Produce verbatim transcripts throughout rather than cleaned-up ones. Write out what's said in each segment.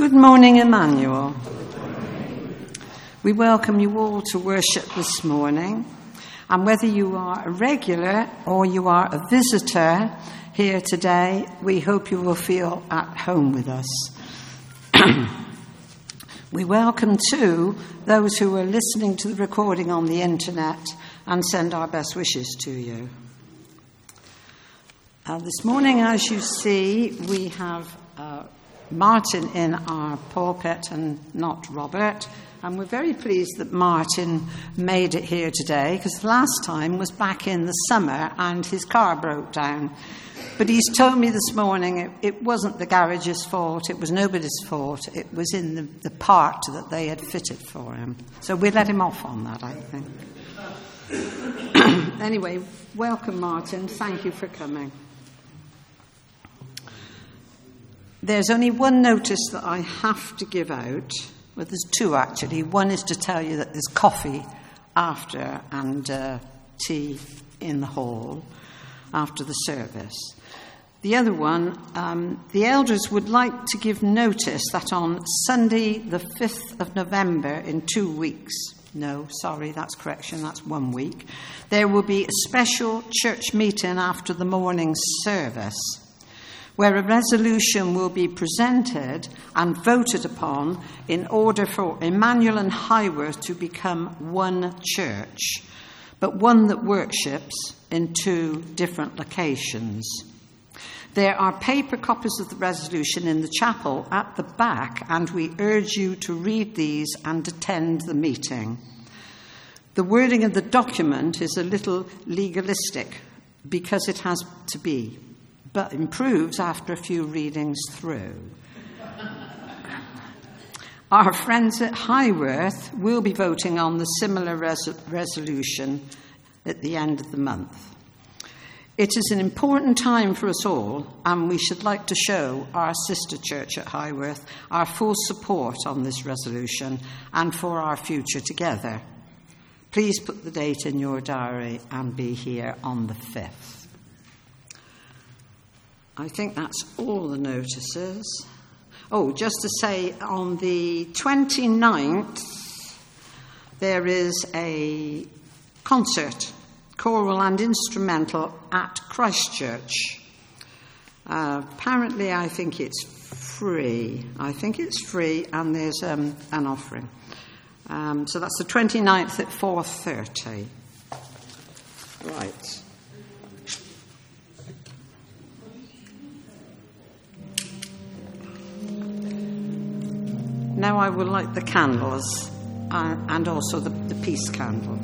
Good morning, Emmanuel. We welcome you all to worship this morning. And whether you are a regular or you are a visitor here today, we hope you will feel at home with us. We welcome, too, those who are listening to the recording on the internet and send our best wishes to you. Uh, this morning, as you see, we have uh, Martin in our pulpit and not Robert. And we're very pleased that Martin made it here today, because the last time was back in the summer and his car broke down. But he's told me this morning it, it wasn't the garage's fault, it was nobody's fault, it was in the, the part that they had fitted for him. So we let him off on that, I think. Anyway, welcome, Martin. Thank you for coming. There's only one notice that I have to give out. Well, there's two, actually. One is to tell you that there's coffee after and uh, tea in the hall after the service. The other one, um, the elders would like to give notice that on Sunday, the fifth of November, in two weeks, no, sorry, that's correction, that's one week, there will be a special church meeting after the morning service, where a resolution will be presented and voted upon in order for Emmanuel and Highworth to become one church, but one that worships in two different locations. There are paper copies of the resolution in the chapel at the back, and we urge you to read these and attend the meeting. The wording of the document is a little legalistic because it has to be, but improves after a few readings through. Our friends at Highworth will be voting on the similar res- resolution at the end of the month. It is an important time for us all, and we should like to show our sister church at Highworth our full support on this resolution and for our future together. Please put the date in your diary and be here on the fifth. I think that's all the notices. Oh, just to say, on the twenty-ninth, there is a concert, choral and instrumental, at Christchurch. Uh, apparently, I think it's free. I think it's free, and there's um, an offering. Um, so that's the twenty-ninth at four thirty. Right. Now I will light the candles uh, and also the, the peace candle.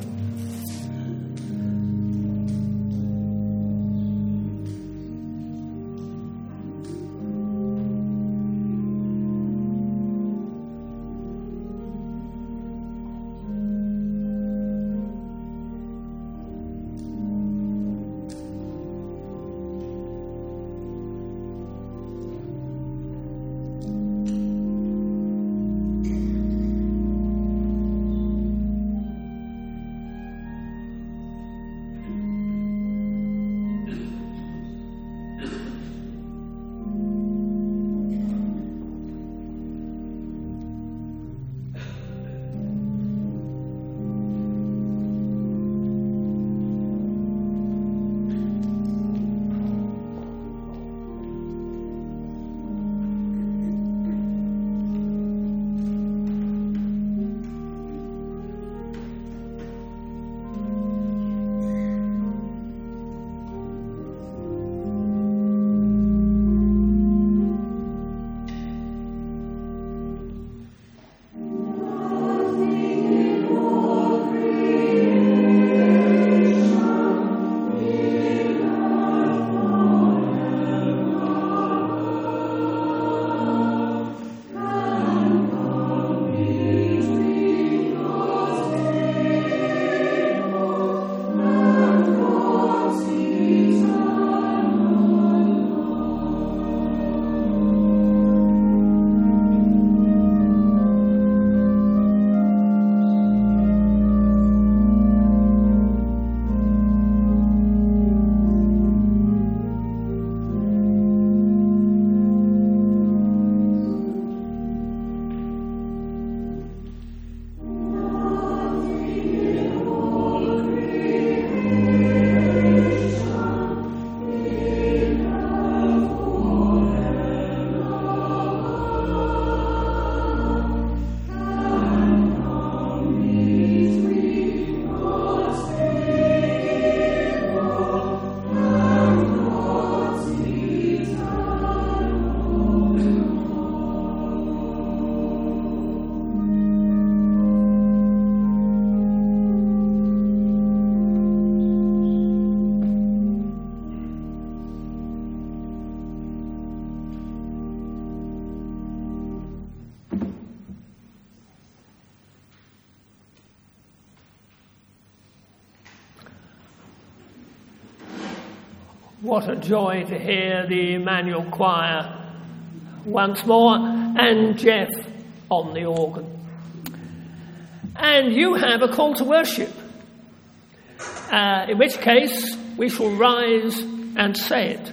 What a joy to hear the Emmanuel Choir once more, and Jeff on the organ. And you have a call to worship, uh, in which case we shall rise and say it.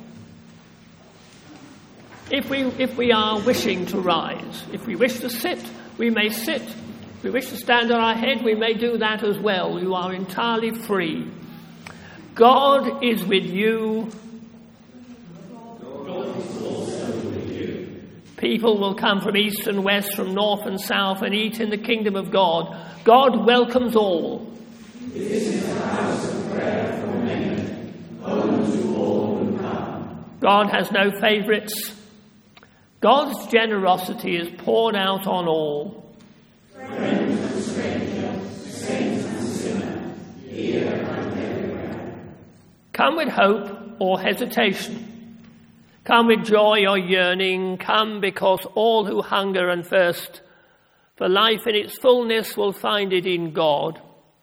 If we, if we are wishing to rise, if we wish to sit, we may sit. If we wish to stand on our head, we may do that as well. You are entirely free. God is with you. God is also with you. People will come from east and west, from north and south, and eat in the kingdom of God. God welcomes all. This is a house of prayer for many, open to all who come. God has no favourites. God's generosity is poured out on all. Friend and stranger, saint and sinner, here and everywhere. Come with hope or hesitation. Come with joy or yearning. Come because all who hunger and thirst for life in its fullness will find it in God.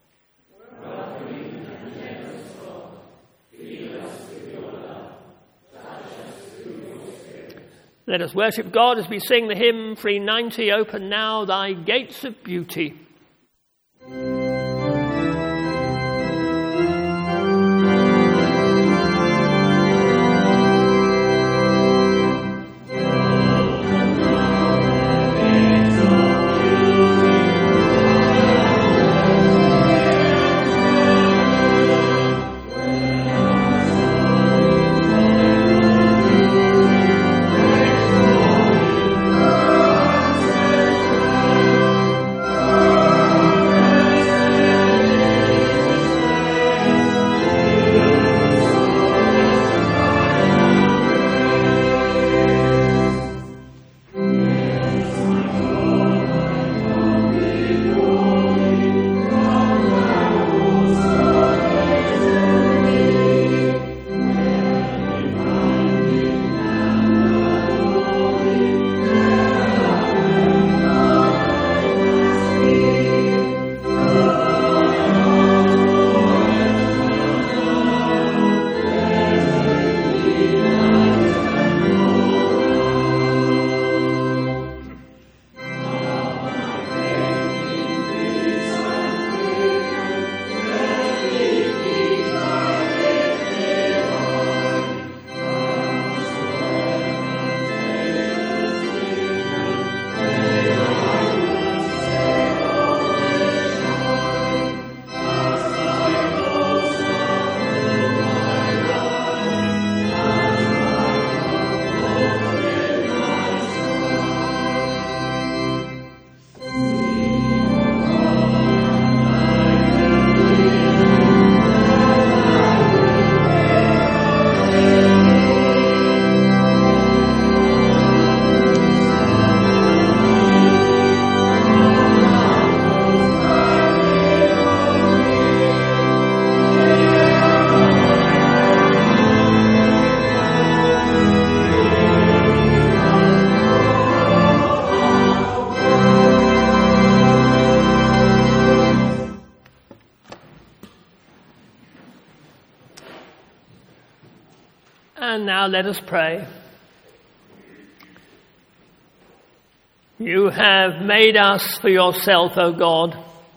Let us worship God as we sing the hymn three ninety, Open Now Thy Gates of Beauty. And now let us pray. You have made us for yourself, O God,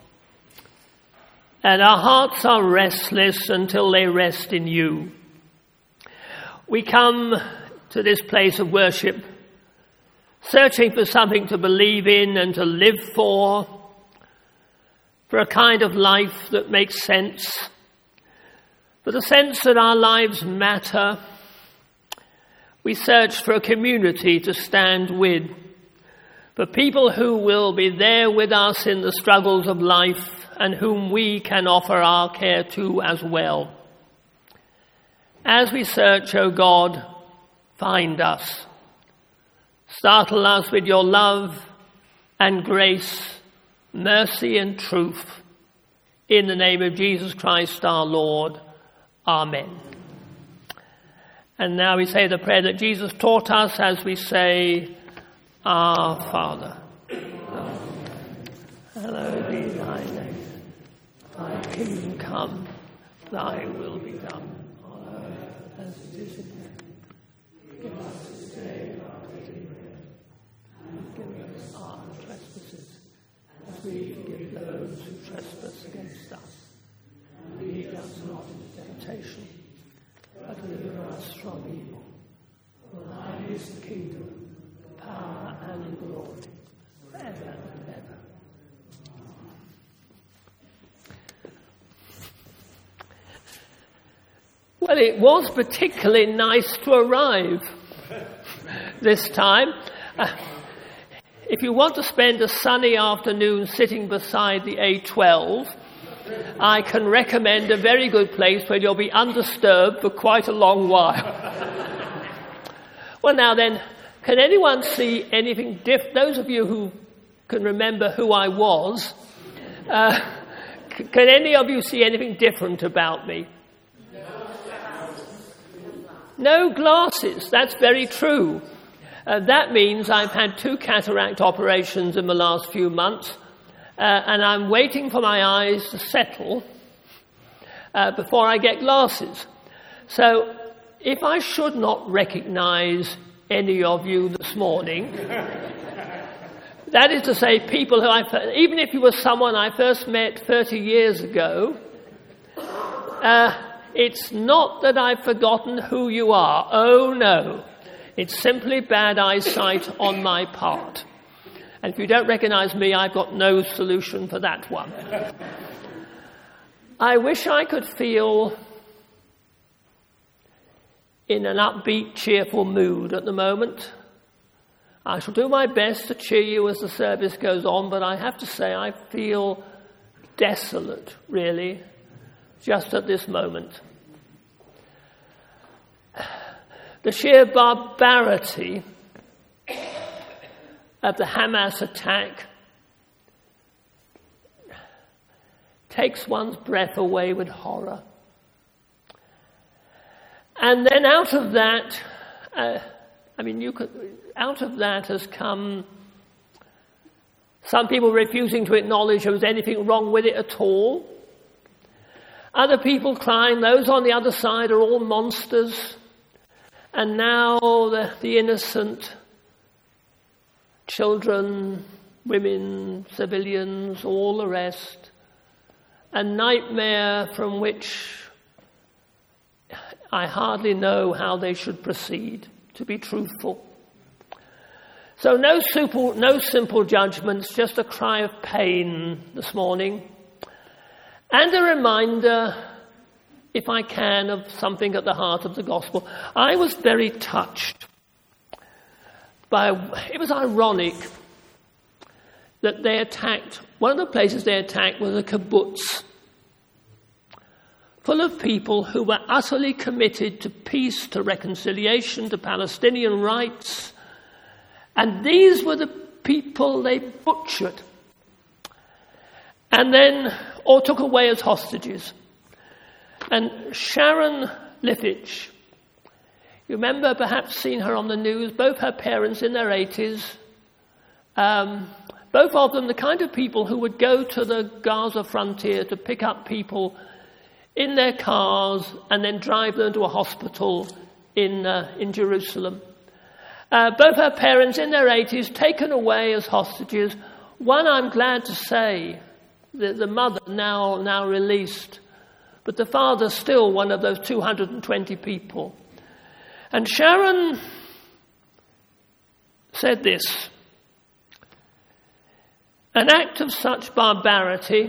and our hearts are restless until they rest in you. We come to this place of worship, searching for something to believe in and to live for, for a kind of life that makes sense, for the sense that our lives matter. We search for a community to stand with, for people who will be there with us in the struggles of life and whom we can offer our care to as well. As we search, O God, find us. Startle us with your love and grace, mercy and truth. In the name of Jesus Christ our Lord. Amen. And now we say the prayer that Jesus taught us as we say, Our Father, hallowed be thy name. Thy kingdom come, thy will be done on earth from evil. For thine is the kingdom, the power, and the glory, forever and ever. Well, it was particularly nice to arrive this time. Uh, if you want to spend a sunny afternoon sitting beside the A twelve, I can recommend a very good place where you'll be undisturbed for quite a long while. Well, now then, can anyone see anything different? Those of you who can remember who I was, uh, c- can any of you see anything different about me? No glasses. That's very true. Uh, that means I've had two cataract operations in the last few months, uh, and I'm waiting for my eyes to settle uh, before I get glasses. So if I should not recognize any of you this morning, that is to say, people who I, even if you were someone I first met thirty years ago, uh, it's not that I've forgotten who you are. Oh, no. It's simply bad eyesight on my part. And if you don't recognize me, I've got no solution for that one. I wish I could feel in an upbeat, cheerful mood at the moment. I shall do my best to cheer you as the service goes on, but I have to say I feel desolate, really, just at this moment. The sheer barbarity of the Hamas attack takes one's breath away with horror. And then out of that, uh, I mean, you could, out of that has come some people refusing to acknowledge there was anything wrong with it at all. Other people crying, those on the other side are all monsters. And now the, the innocent children, women, civilians, all the rest, a nightmare from which I hardly know how they should proceed, to be truthful. So no simple, no simple judgments, just a cry of pain this morning. And a reminder, if I can, of something at the heart of the gospel. I was very touched by, it was ironic that they attacked, one of the places they attacked was a kibbutz, full of people who were utterly committed to peace, to reconciliation, to Palestinian rights. And these were the people they butchered and then, or took away as hostages. And Sharon Lithich, you remember perhaps seeing her on the news, both her parents in their eighties, um, both of them the kind of people who would go to the Gaza frontier to pick up people in their cars and then drive them to a hospital in, uh, in Jerusalem. Uh, both her parents in their eighties, taken away as hostages. One, I'm glad to say, the, the mother now, now released, but the father still one of those two hundred twenty people. And Sharon said this: an act of such barbarity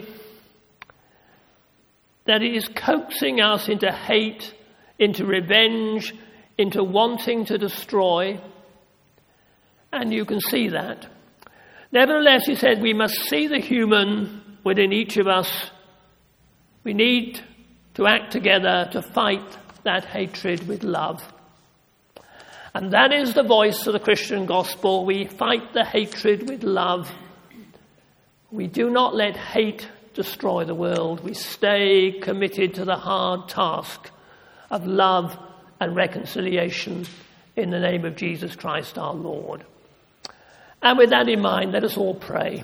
that it is coaxing us into hate, into revenge, into wanting to destroy. And you can see that. Nevertheless, he said, we must see the human within each of us. We need to act together to fight that hatred with love. And that is the voice of the Christian gospel. We fight the hatred with love. We do not let hate destroy the world. We stay committed to the hard task of love and reconciliation in the name of Jesus Christ our Lord. And with that in mind, let us all pray.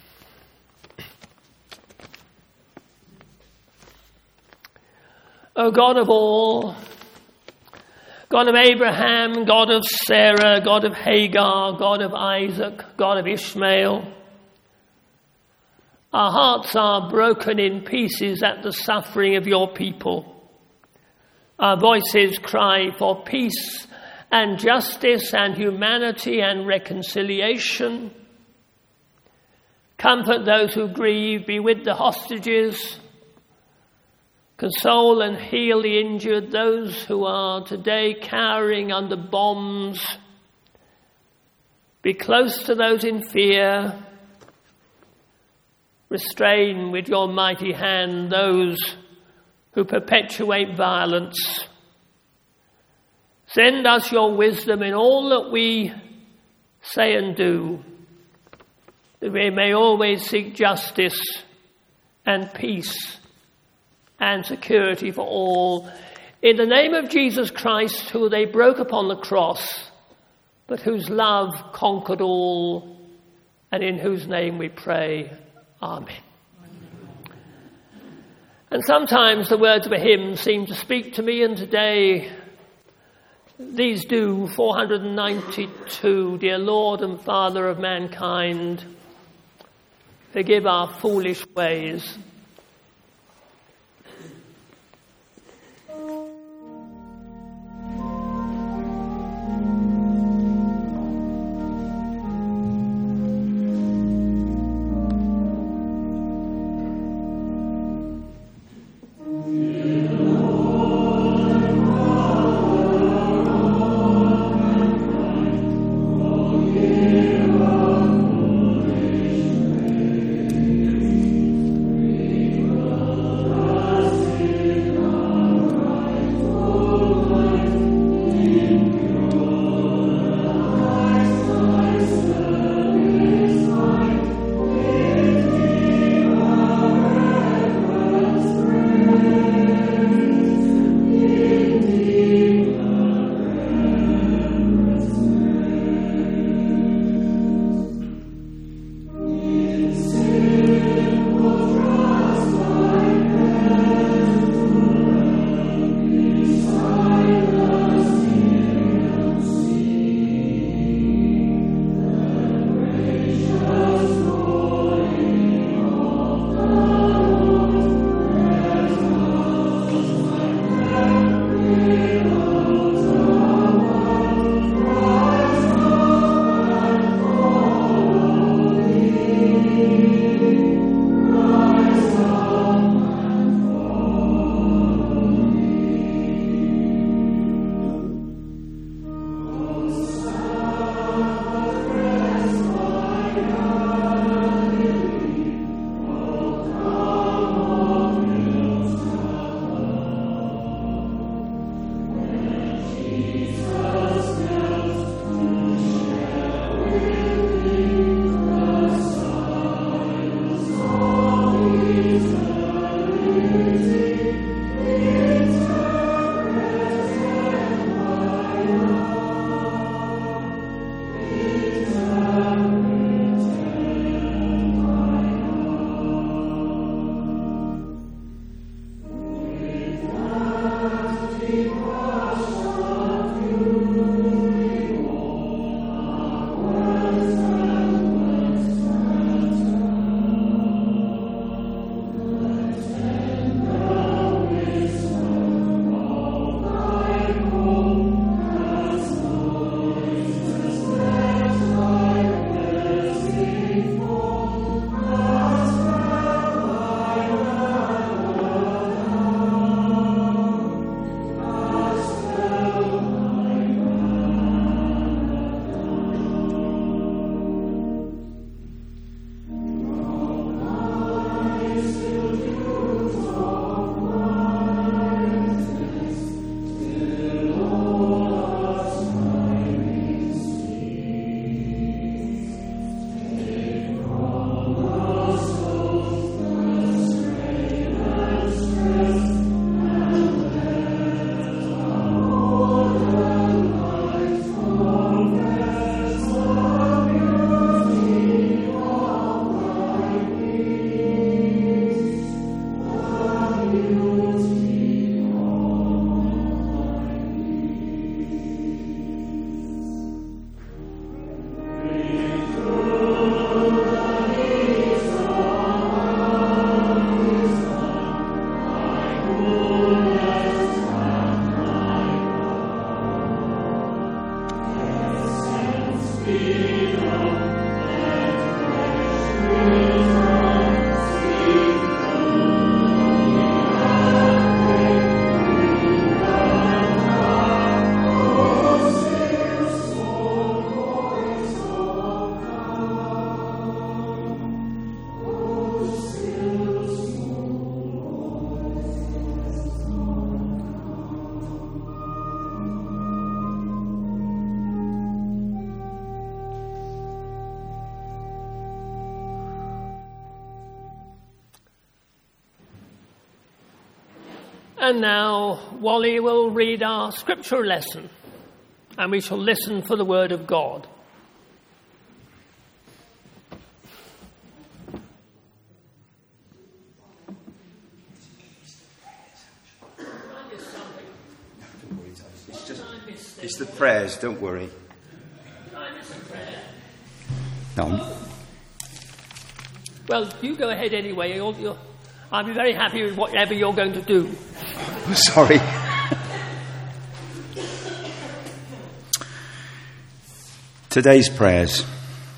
O God of all, God of Abraham, God of Sarah, God of Hagar, God of Isaac, God of Ishmael, our hearts are broken in pieces at the suffering of your people. Our voices cry for peace and justice and humanity and reconciliation. Comfort those who grieve, be with the hostages. Console and heal the injured, those who are today cowering under bombs. Be close to those in fear. Restrain with your mighty hand those who perpetuate violence. Send us your wisdom in all that we say and do, that we may always seek justice and peace and security for all. In the name of Jesus Christ, who they broke upon the cross, but whose love conquered all, and in whose name we pray. Amen. And sometimes the words of a hymn seem to speak to me, and today these do. four hundred ninety-two, Dear Lord and Father of mankind, forgive our foolish ways. And now Wally will read our scripture lesson, and we shall listen for the word of God. It's just, it's the prayers, don't worry. No. Well, you go ahead anyway. You're, you're, I'll be very happy with whatever you're going to do. Sorry. Today's prayers.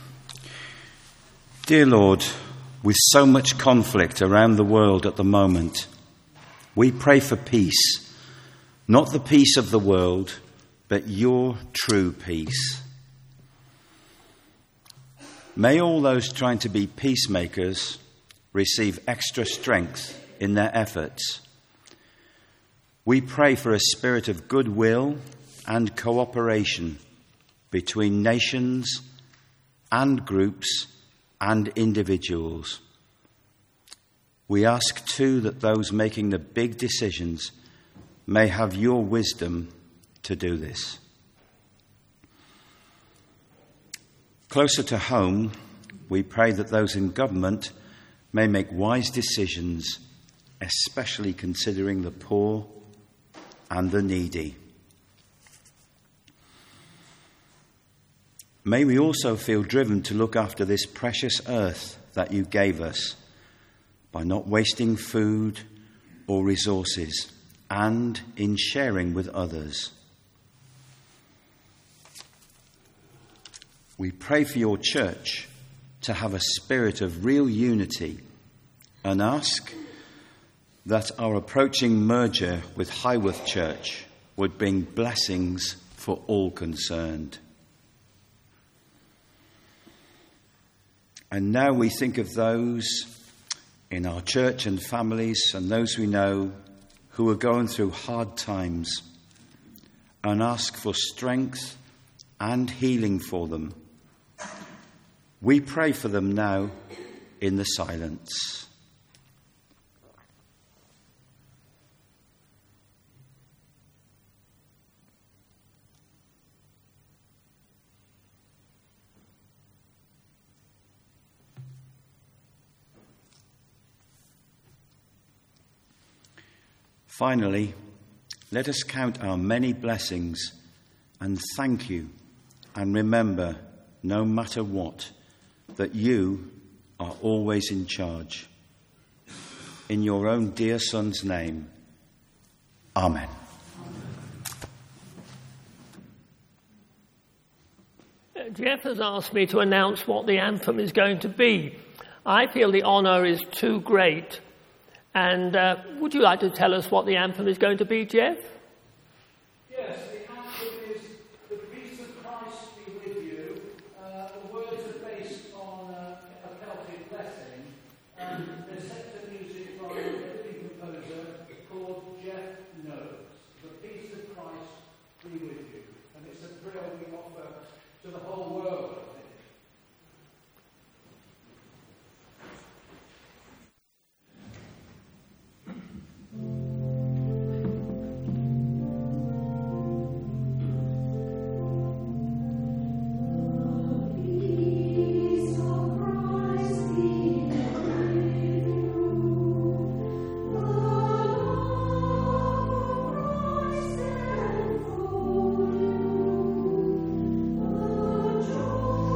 Dear Lord, with so much conflict around the world at the moment, we pray for peace, not the peace of the world, but your true peace. May all those trying to be peacemakers receive extra strength in their efforts. We pray for a spirit of goodwill and cooperation between nations and groups and individuals. We ask too that those making the big decisions may have your wisdom to do this. Closer to home, we pray that those in government may make wise decisions, especially considering the poor and the needy. May we also feel driven to look after this precious earth that you gave us by not wasting food or resources and in sharing with others. We pray for your church to have a spirit of real unity and ask that our approaching merger with Highworth Church would bring blessings for all concerned. And now we think of those in our church and families and those we know who are going through hard times and ask for strength and healing for them. We pray for them now in the silence. Finally, let us count our many blessings and thank you and remember, no matter what, that you are always in charge. In your own dear Son's name, Amen. Jeff has asked me to announce what the anthem is going to be. I feel the honour is too great. And uh, would you like to tell us what the anthem is going to be, Jeff? Yes, the anthem is "The Peace of Christ Be With You." Uh, the words are based on uh, a Celtic blessing, and they're set to music by a living composer called Jeff Knows. The peace of Christ be with you. And it's a prayer we offer to the whole world, I think. Joy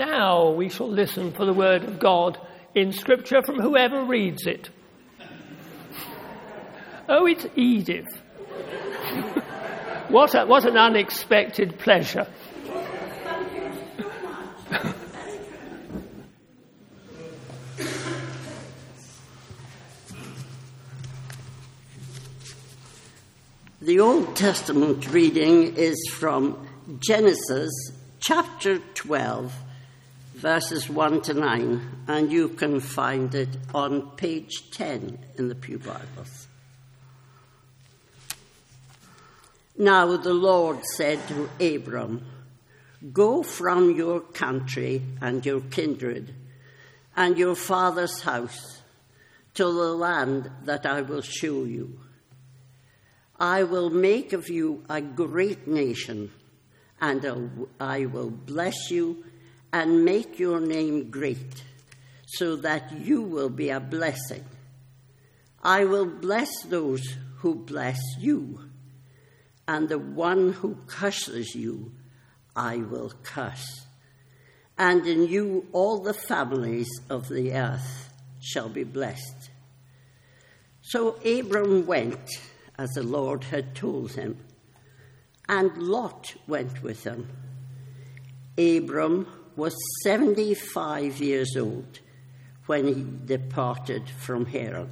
Now we shall listen for the word of God in Scripture from whoever reads it. Oh, it's Edith. What, a, what an unexpected pleasure. The Old Testament reading is from Genesis chapter twelve, verses one to nine, and you can find it on page ten in the Pew Bibles. Now the Lord said to Abram, "Go from your country and your kindred and your father's house to the land that I will show you. I will make of you a great nation, and I will bless you and make your name great, so that you will be a blessing. I will bless those who bless you, and the one who curses you I will curse. And in you all the families of the earth shall be blessed." So Abram went as the Lord had told him, and Lot went with him. Abram was seventy-five years old when he departed from Haran.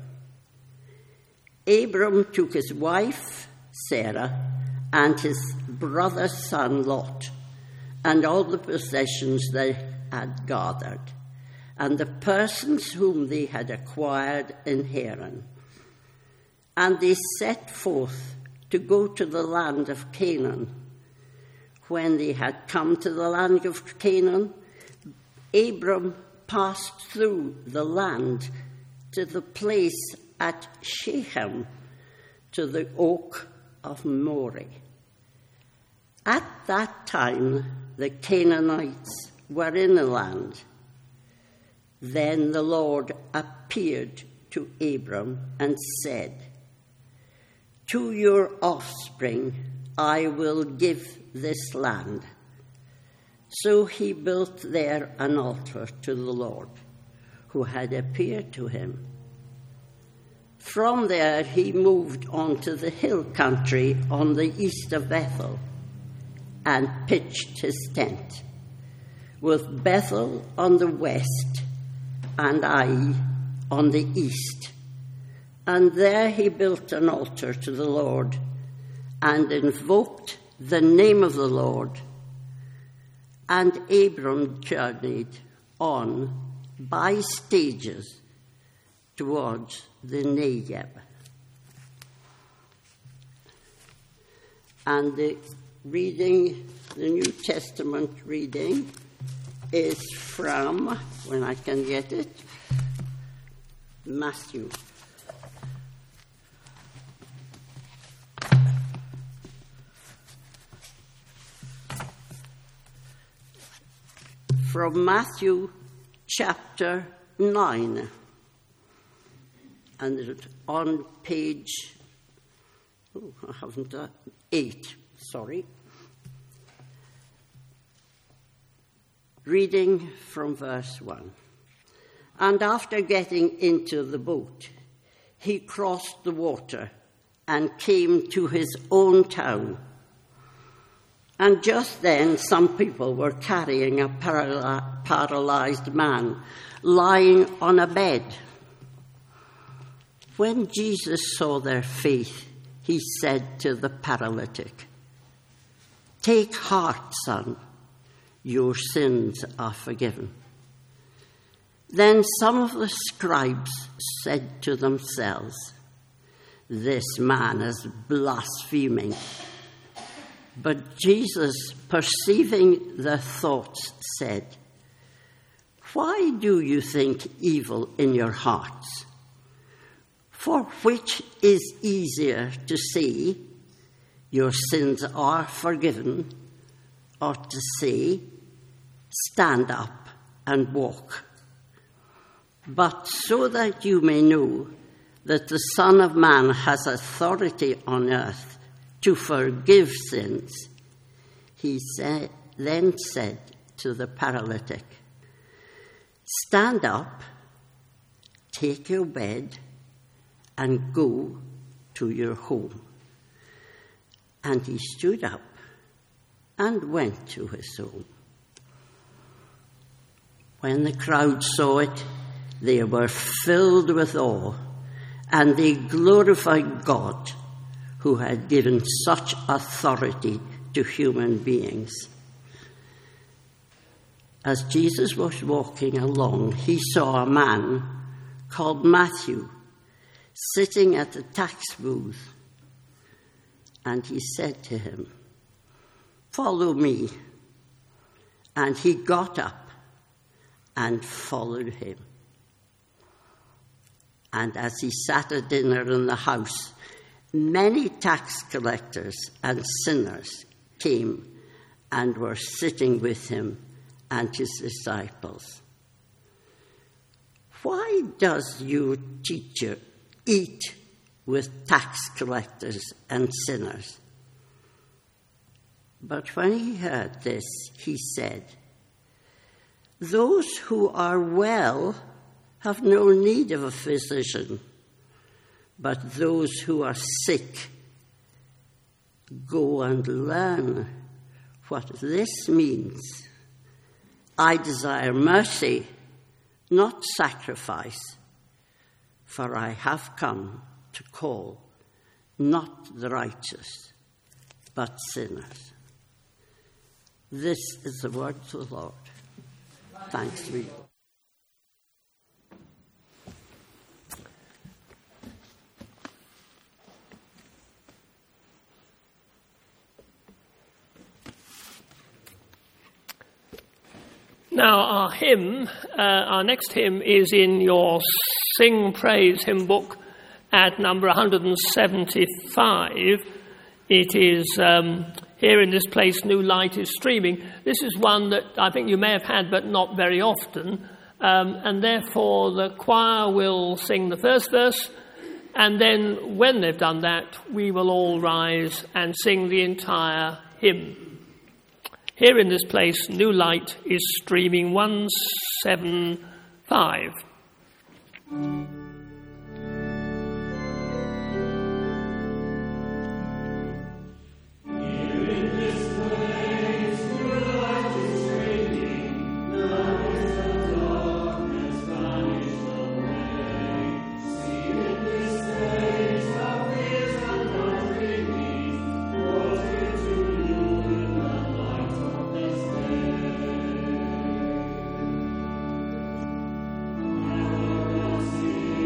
Abram took his wife, Sarah, and his brother's son, Lot, and all the possessions they had gathered, and the persons whom they had acquired in Haran. And they set forth to go to the land of Canaan. When they had come to the land of Canaan, Abram passed through the land to the place at Shechem, to the oak of Moreh. At that time, the Canaanites were in the land. Then the Lord appeared to Abram and said, "To your offspring I will give this land." So he built there an altar to the Lord, who had appeared to him. From there he moved on to the hill country on the east of Bethel, and pitched his tent, with Bethel on the west and Ai on the east. And there he built an altar to the Lord and invoked the name of the Lord. And Abram journeyed on by stages towards the Negev. And the reading, the New Testament reading, is from, when I can get it, Matthew. From Matthew chapter nine, and it's on page, oh, I haven't done, eight, sorry. Reading from verse one. And after getting into the boat, he crossed the water and came to his own town. And just then some people were carrying a paral- paralyzed man lying on a bed. When Jesus saw their faith, he said to the paralytic, "Take heart, son, your sins are forgiven." Then some of the scribes said to themselves, "This man is blaspheming." But Jesus, perceiving their thoughts, said, "Why do you think evil in your hearts? For which is easier to say, 'Your sins are forgiven,' or to say, 'Stand up and walk'? But so that you may know that the Son of Man has authority on earth to forgive sins," he said, then said to the paralytic, Stand up, take your bed, and go to your home. And he stood up and went to his home. When the crowd saw it, they were filled with awe, and they glorified God, who had given such authority to human beings. As Jesus was walking along, he saw a man called Matthew sitting at the tax booth, and he said to him, "Follow me." And he got up and followed him. And as he sat at dinner in the house, many tax collectors and sinners came and were sitting with him and his disciples. "Why does your teacher eat with tax collectors and sinners?" But when he heard this, he said, "Those who are well have no need of a physician, but those who are sick. Go and learn what this means. I desire mercy, not sacrifice, for I have come to call not the righteous, but sinners." This is the word of the Lord. Thanks be. Now, our hymn, uh, our next hymn is in your Sing Praise hymn book at number one seventy-five. It is um, Here in This Place New Light is Streaming. This is one that I think you may have had, but not very often. Um, and therefore, the choir will sing the first verse, and then when they've done that, we will all rise and sing the entire hymn. Here in This Place, New Light is Streaming, one seventy-five. See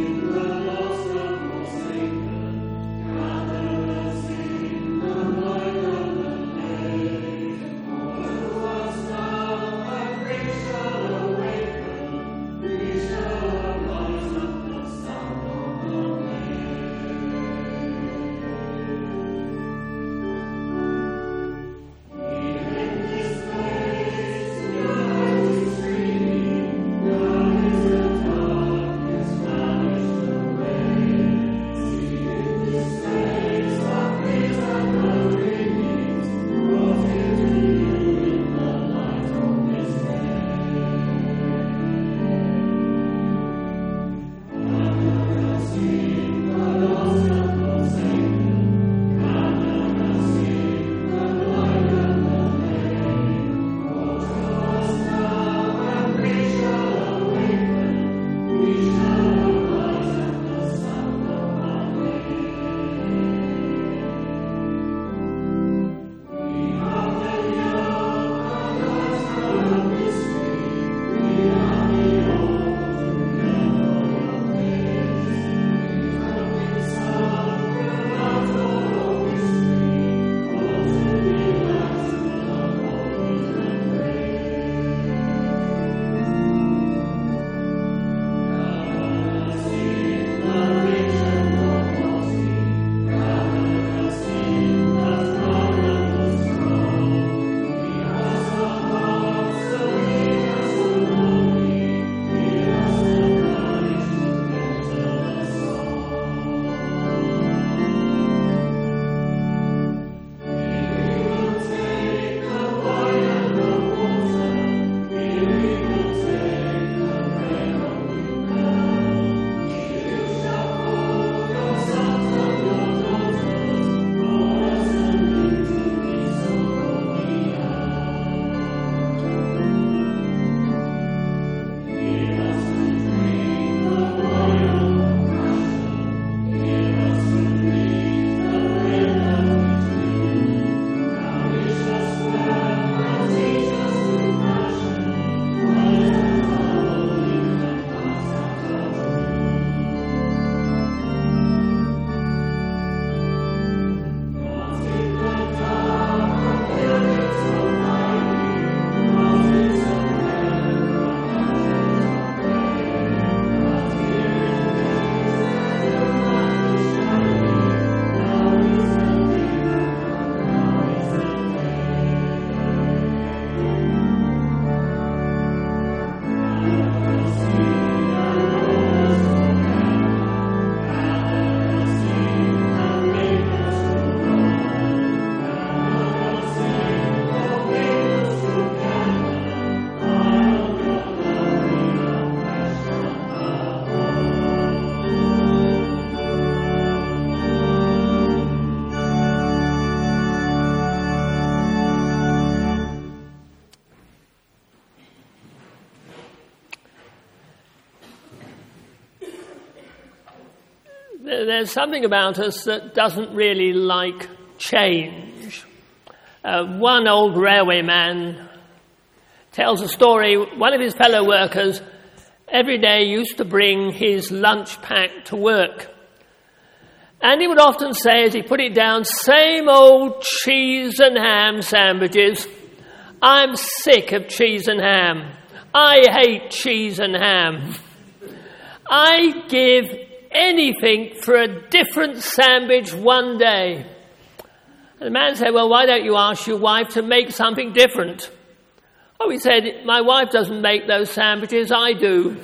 there's something about us that doesn't really like change. Uh, one old railway man tells a story. One of his fellow workers every day used to bring his lunch pack to work. And he would often say, as he put it down, same old cheese and ham sandwiches. I'm sick of cheese and ham. I hate cheese and ham. I give anything for a different sandwich one day. And the man said, well, why don't you ask your wife to make something different? Oh, he said, my wife doesn't make those sandwiches, I do.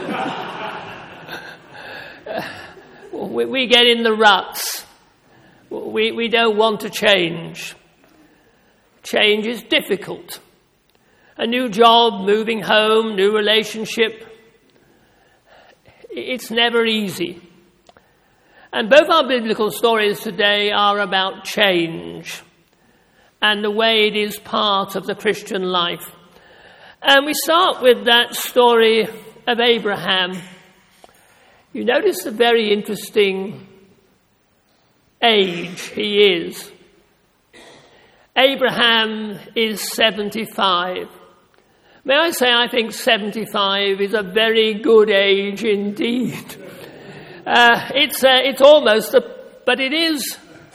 we, we get in the ruts. We, we don't want to change. Change is difficult. A new job, moving home, new relationship. It's never easy. And both our biblical stories today are about change and the way it is part of the Christian life. And we start with that story of Abraham. You notice the very interesting age he is. Abraham is seventy-five. May I say, I think seventy-five is a very good age indeed. Uh, it's uh, it's almost, a, but it is,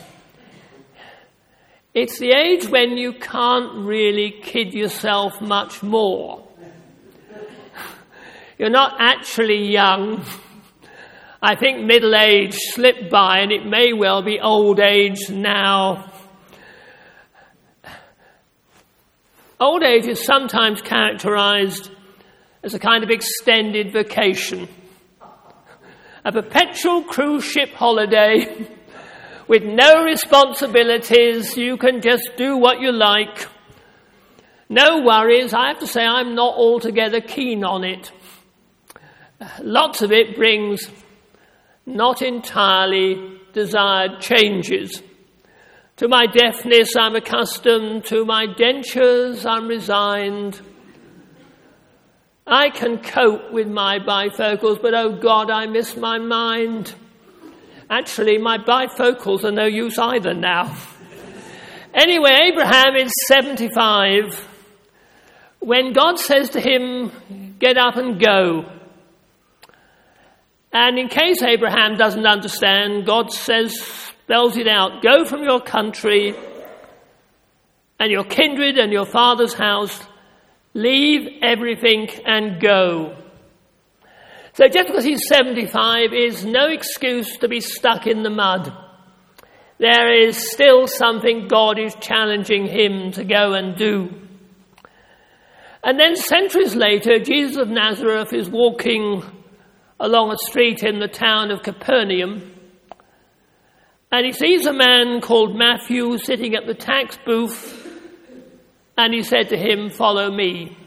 it's the age when you can't really kid yourself much more. You're not actually young. I think middle age slipped by, and it may well be old age now. Old age is sometimes characterized as a kind of extended vacation, a perpetual cruise ship holiday with no responsibilities. You can just do what you like. No worries. I have to say I'm not altogether keen on it. Lots of it brings not entirely desired changes. To my deafness, I'm accustomed. To my dentures, I'm resigned. I can cope with my bifocals, but oh God, I miss my mind. Actually, my bifocals are no use either now. Anyway, Abraham is seventy-five. When God says to him, get up and go. And in case Abraham doesn't understand, God says, spells it out, go from your country and your kindred and your father's house, leave everything and go. So just because he's seventy-five is no excuse to be stuck in the mud. There is still something God is challenging him to go and do. And then centuries later, Jesus of Nazareth is walking along a street in the town of Capernaum, and he sees a man called Matthew sitting at the tax booth, and he said to him, follow me.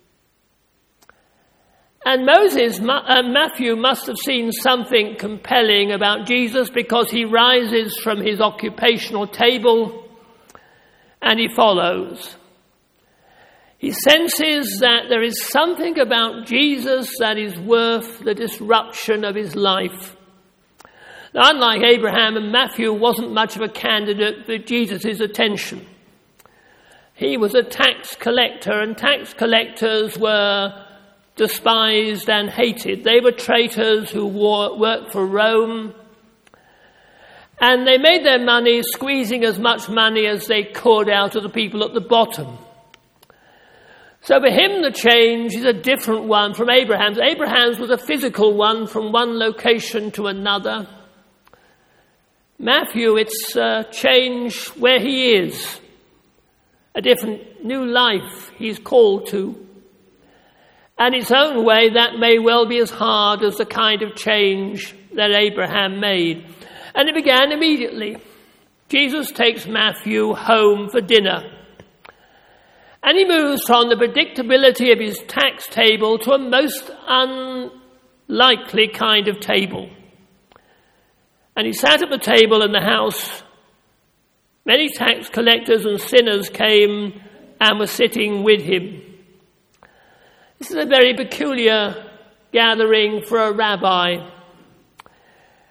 And Moses, uh, Matthew must have seen something compelling about Jesus, because he rises from his occupational table and he follows. He senses that there is something about Jesus that is worth the disruption of his life. Now, unlike Abraham, and Matthew wasn't much of a candidate for Jesus' attention. He was a tax collector, and tax collectors were despised and hated. They were traitors who wore, worked for Rome, and they made their money squeezing as much money as they could out of the people at the bottom. So for him, the change is a different one from Abraham's. Abraham's was a physical one from one location to another. Matthew, it's a change where he is, a different new life he's called to. And its own way, that may well be as hard as the kind of change that Abraham made. And it began immediately. Jesus takes Matthew home for dinner. And he moves from the predictability of his tax table to a most unlikely kind of table. And he sat at the table in the house. Many tax collectors and sinners came and were sitting with him. This is a very peculiar gathering for a rabbi.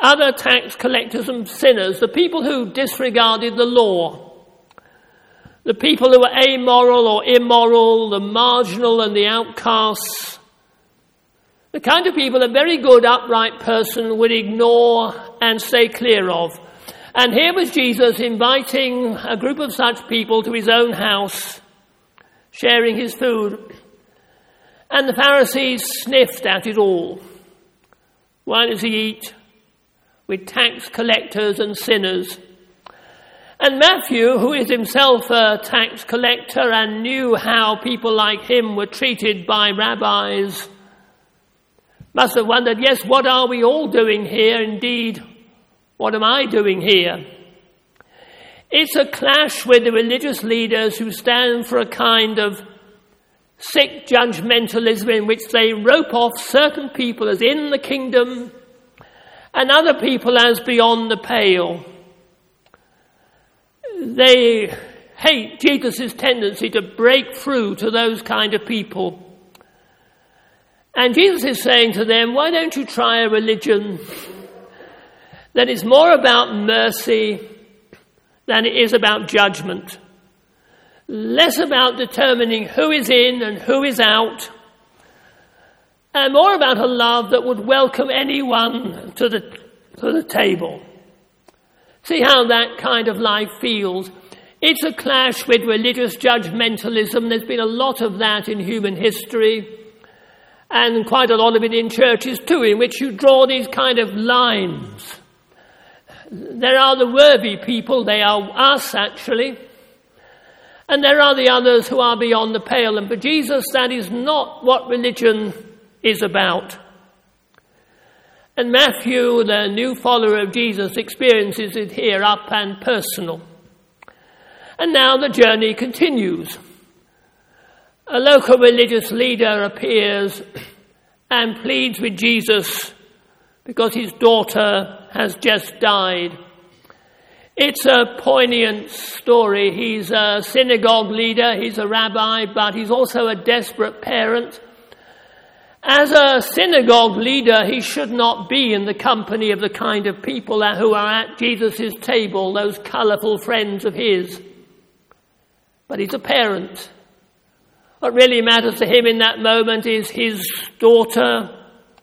other tax collectors and sinners, the people who disregarded the law, the people who were amoral or immoral, the marginal and the outcasts, the kind of people a very good, upright person would ignore and stay clear of. And here was Jesus inviting a group of such people to his own house, sharing his food. And the Pharisees sniffed at it all. Why does he eat with tax collectors and sinners? And Matthew, who is himself a tax collector and knew how people like him were treated by rabbis, must have wondered, yes, what are we all doing here? Indeed, what am I doing here? It's a clash with the religious leaders who stand for a kind of sick judgmentalism in which they rope off certain people as in the kingdom and other people as beyond the pale. They hate Jesus' tendency to break through to those kind of people. And Jesus is saying to them, why don't you try a religion that is more about mercy than it is about judgment? Less about determining who is in and who is out, and more about a love that would welcome anyone to the, to the table. See how that kind of life feels. It's a clash with religious judgmentalism. There's been a lot of that in human history, and quite a lot of it in churches too, in which you draw these kind of lines. There are the worthy people, they are us actually, and there are the others who are beyond the pale. And for Jesus, that is not what religion is about. And Matthew, the new follower of Jesus, experiences it here up and personal. And now the journey continues. A local religious leader appears and pleads with Jesus because his daughter has just died. It's a poignant story. He's a synagogue leader, he's a rabbi, but he's also a desperate parent. As a synagogue leader, he should not be in the company of the kind of people who are at Jesus' table, those colourful friends of his. But he's a parent. What really matters to him in that moment is his daughter.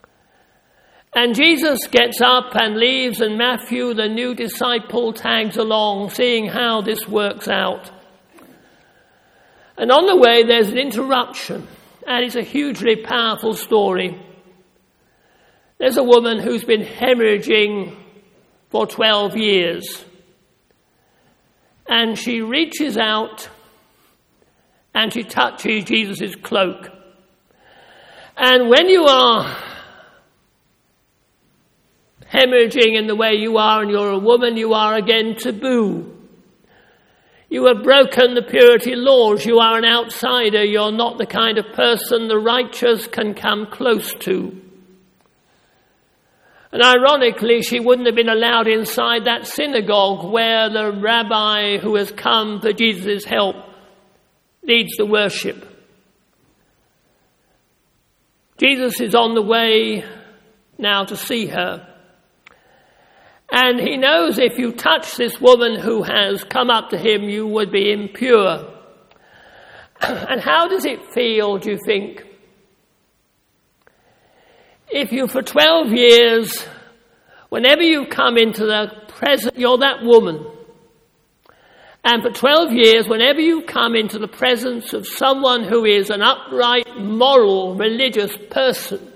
And Jesus gets up and leaves, and Matthew, the new disciple, tags along, seeing how this works out. And on the way, there's an interruption, and it's a hugely powerful story. There's a woman who's been hemorrhaging for twelve years, and she reaches out and she touches Jesus' cloak. And when you are hemorrhaging in the way you are, and you're a woman, you are again taboo. You have broken the purity laws. You are an outsider. You're not the kind of person the righteous can come close to. And ironically, she wouldn't have been allowed inside that synagogue where the rabbi who has come for Jesus' help leads the worship. Jesus is on the way now to see her. And he knows if you touch this woman who has come up to him, you would be impure. And how does it feel, do you think? If you, for twelve years, whenever you come into the presence, you're that woman. And for twelve years, whenever you come into the presence of someone who is an upright, moral, religious person,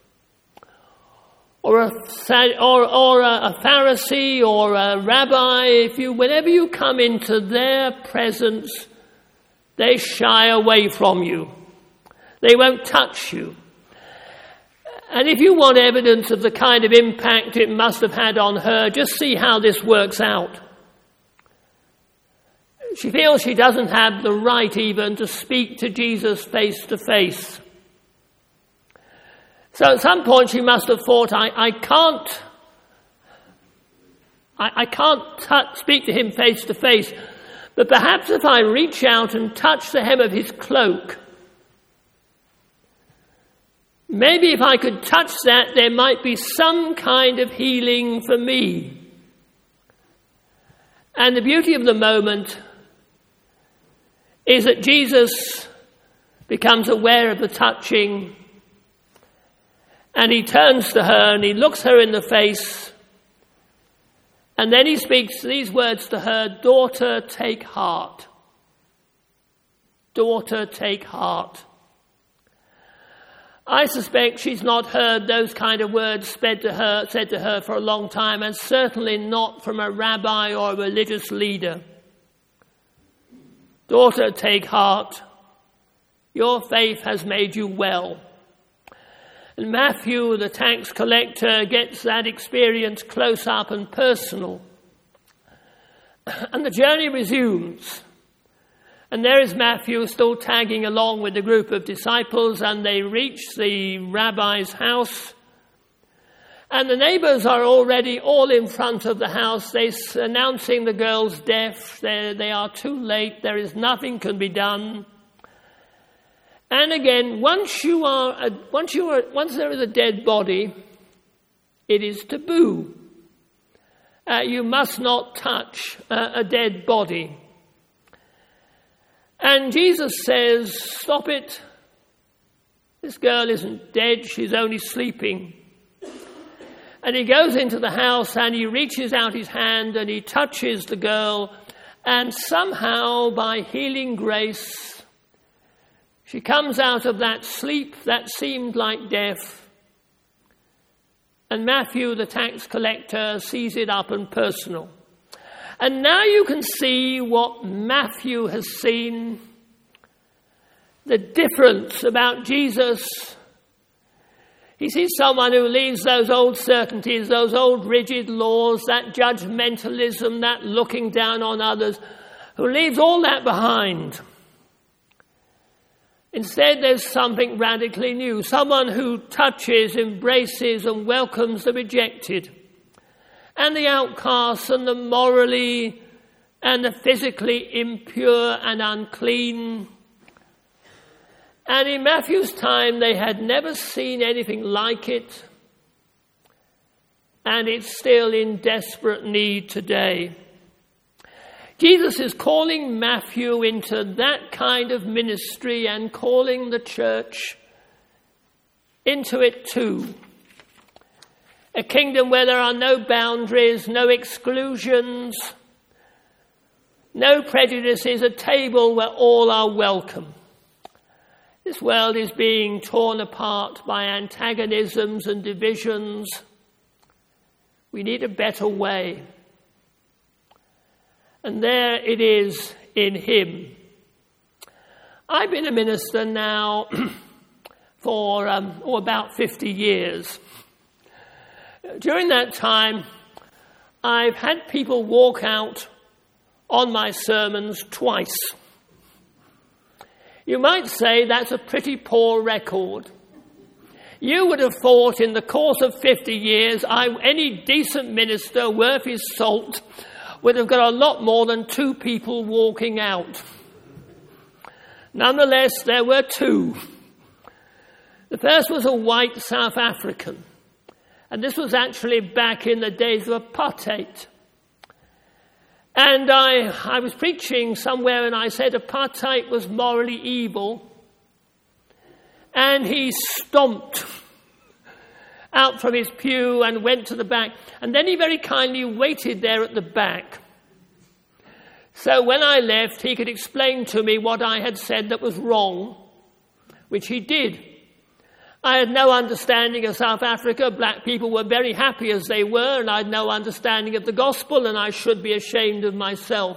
or a, or, or a Pharisee or a rabbi, if you, whenever you come into their presence, they shy away from you. They won't touch you. And if you want evidence of the kind of impact it must have had on her, just see how this works out. She feels she doesn't have the right even to speak to Jesus face to face. So at some point she must have thought, I, I can't, I, I can't t- speak to him face to face, but perhaps if I reach out and touch the hem of his cloak, Maybe if I could touch that, there might be some kind of healing for me. And the beauty of the moment is that Jesus becomes aware of the touching, and he turns to her and he looks her in the face, and then he speaks these words to her: "Daughter, take heart. Daughter, take heart." I suspect she's not heard those kind of words said to her, said to her for a long time, and certainly not from a rabbi or a religious leader. Daughter, take heart. Your faith has made you well. And Matthew, the tax collector, gets that experience close up and personal. And the journey resumes. And there is Matthew still tagging along with the group of disciples, and they reach the rabbi's house. And the neighbors are already all in front of the house. They're announcing the girl's death. They're, they are too late. There is nothing can be done. And again, once you are, a, once you are, once there is a dead body, it is taboo. Uh, you must not touch uh, a dead body. And Jesus says, "Stop it. This girl isn't dead, she's only sleeping." And he goes into the house and he reaches out his hand and he touches the girl, and somehow by healing grace, she comes out of that sleep that seemed like death. And Matthew, the tax collector, sees it up and personal. And now you can see what Matthew has seen, the difference about Jesus. He sees someone who leaves those old certainties, those old rigid laws, that judgmentalism, that looking down on others, who leaves all that behind. Instead, there's something radically new, someone who touches, embraces, and welcomes the rejected, and the outcasts, and the morally and the physically impure and unclean. And in Matthew's time, they had never seen anything like it, and it's still in desperate need today. Jesus is calling Matthew into that kind of ministry and calling the church into it too. A kingdom where there are no boundaries, no exclusions, no prejudices, a table where all are welcome. This world is being torn apart by antagonisms and divisions. We need a better way. And there it is in him. I've been a minister now for um, oh, about fifty years. During that time, I've had people walk out on my sermons twice. You might say that's a pretty poor record. You would have thought in the course of fifty years, I, any decent minister worth his salt would have got a lot more than two people walking out. Nonetheless, there were two. The first was a white South African. And this was actually back in the days of apartheid. And I, I was preaching somewhere and I said apartheid was morally evil. And he stomped out from his pew and went to the back. And then he very kindly waited there at the back. So when I left, he could explain to me what I had said that was wrong, which he did. I had no understanding of South Africa. Black people were very happy as they were, and I had no understanding of the gospel, and I should be ashamed of myself.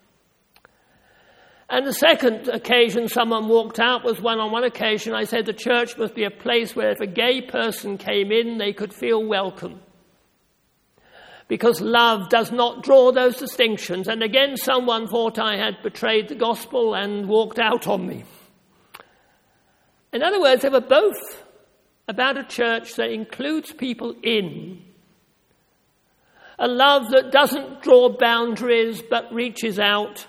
And the second occasion someone walked out was when on one occasion I said the church must be a place where if a gay person came in, they could feel welcome. Because love does not draw those distinctions. And again, someone thought I had betrayed the gospel and walked out on me. In other words, they were both about a church that includes people in. A love that doesn't draw boundaries but reaches out.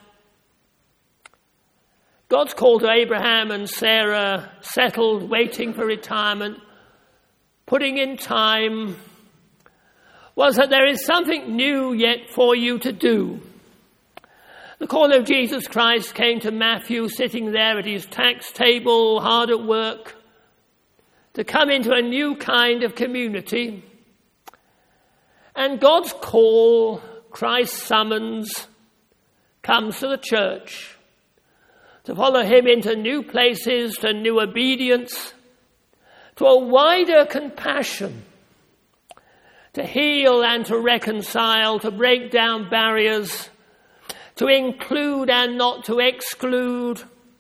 God's call to Abraham and Sarah, settled, waiting for retirement, putting in time, was that there is something new yet for you to do. The call of Jesus Christ came to Matthew sitting there at his tax table, hard at work, to come into a new kind of community. And God's call, Christ's summons, comes to the church to follow him into new places, to new obedience, to a wider compassion, to heal and to reconcile, to break down barriers, to include and not to exclude.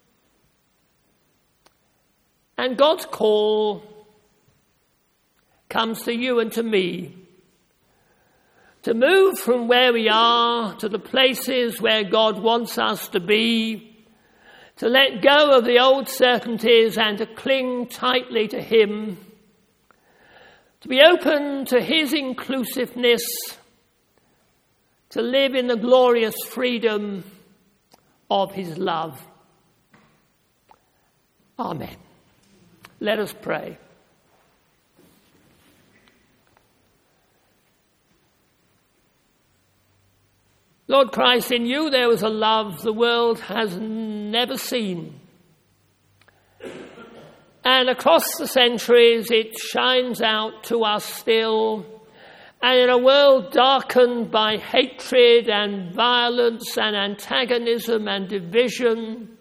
And God's call comes to you and to me, to move from where we are to the places where God wants us to be, to let go of the old certainties and to cling tightly to him, to be open to his inclusiveness, to live in the glorious freedom of his love. Amen. Let us pray. Lord Christ, in you there was a love the world has never seen. And across the centuries it shines out to us still. And in a world darkened by hatred and violence and antagonism and division,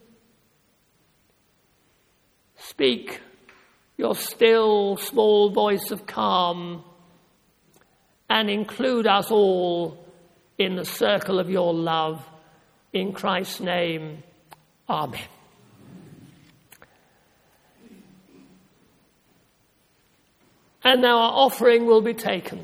speak your still small voice of calm and include us all in the circle of your love. In Christ's name, amen. And now our offering will be taken.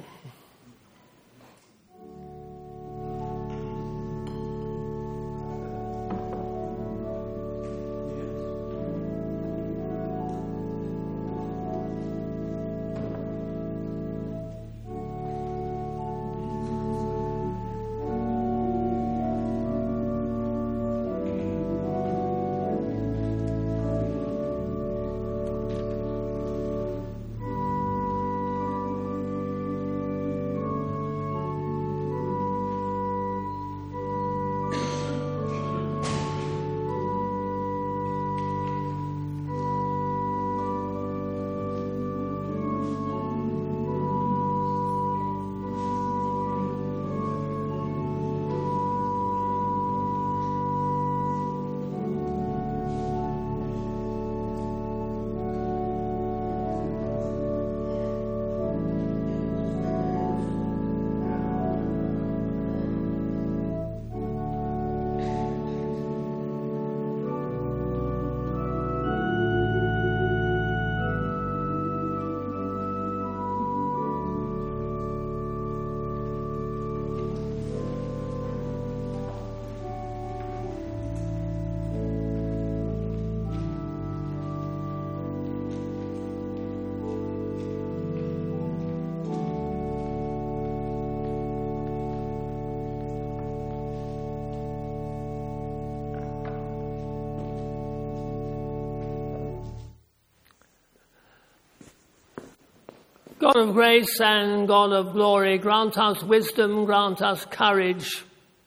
God of grace and God of glory, grant us wisdom, grant us courage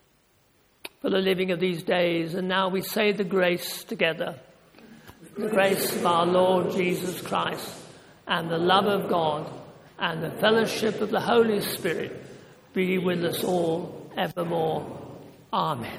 for the living of these days. And now we say the grace together. The grace of our Lord Jesus Christ and the love of God and the fellowship of the Holy Spirit be with us all evermore. Amen.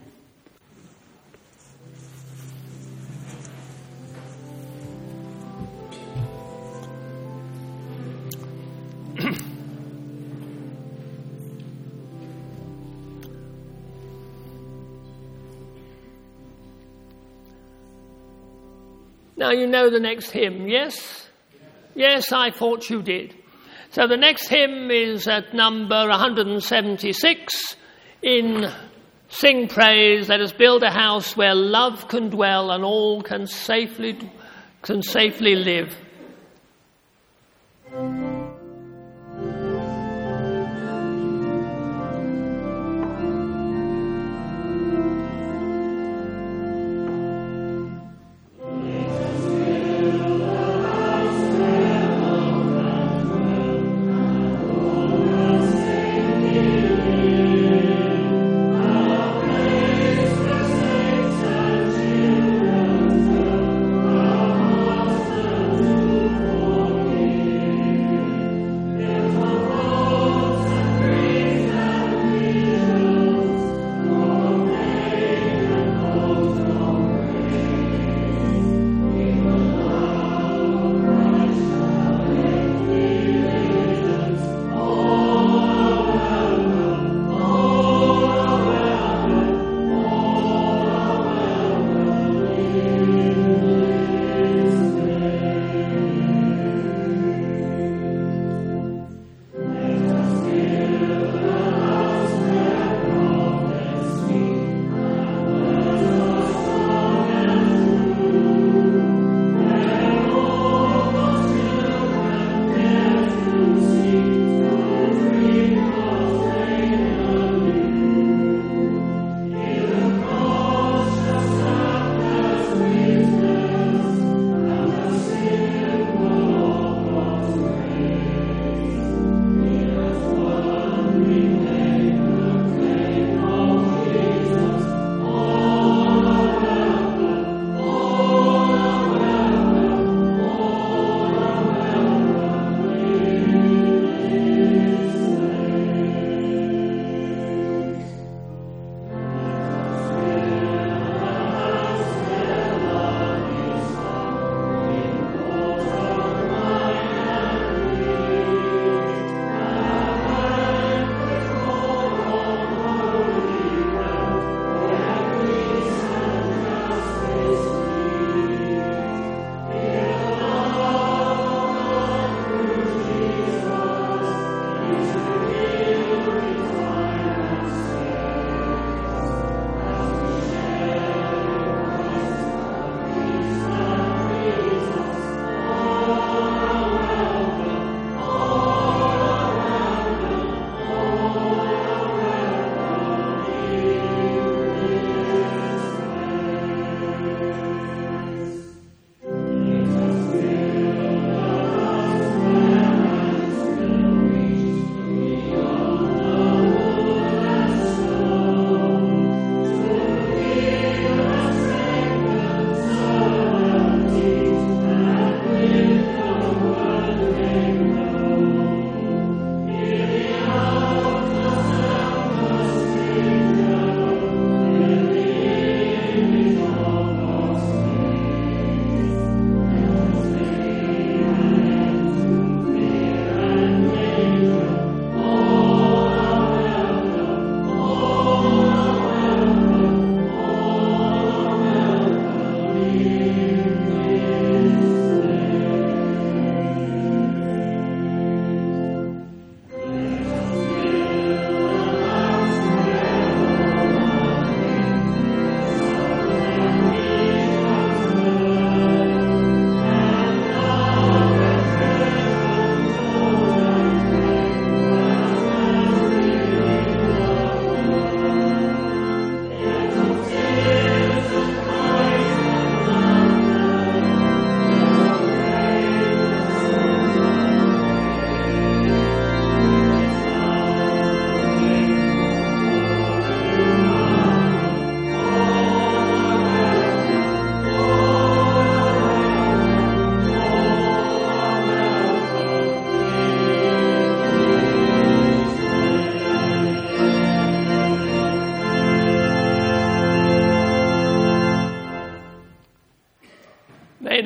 Now you know the next hymn, yes? Yes, I thought you did. So the next hymn is at number one hundred seventy-six in Sing Praise. Let us build a house where love can dwell and all can safely, can safely live. Let us build a house where love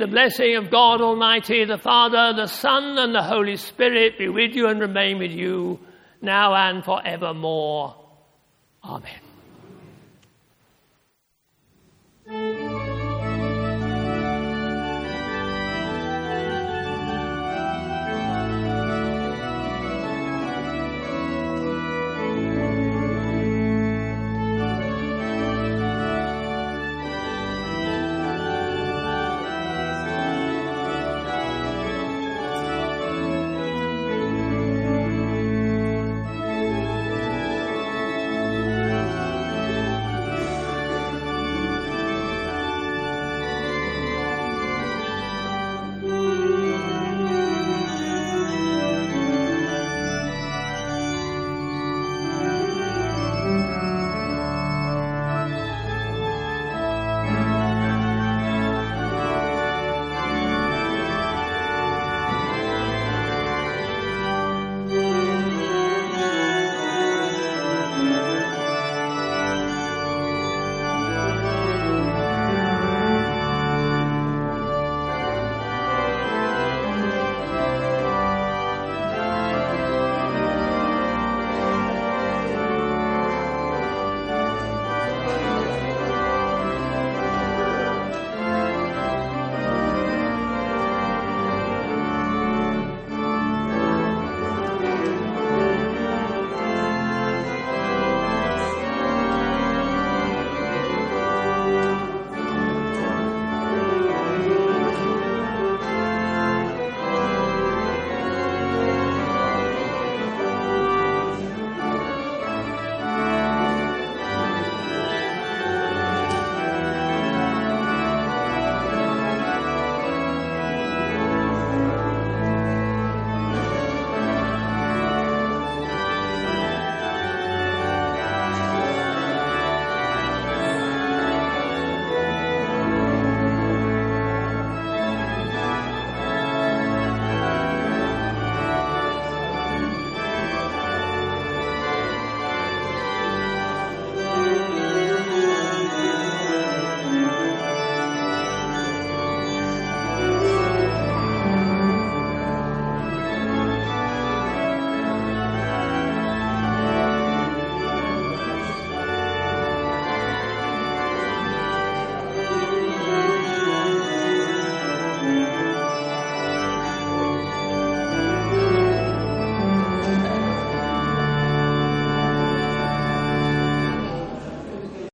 the blessing of God Almighty, the Father, the Son, and the Holy Spirit be with you and remain with you now and forevermore. Amen.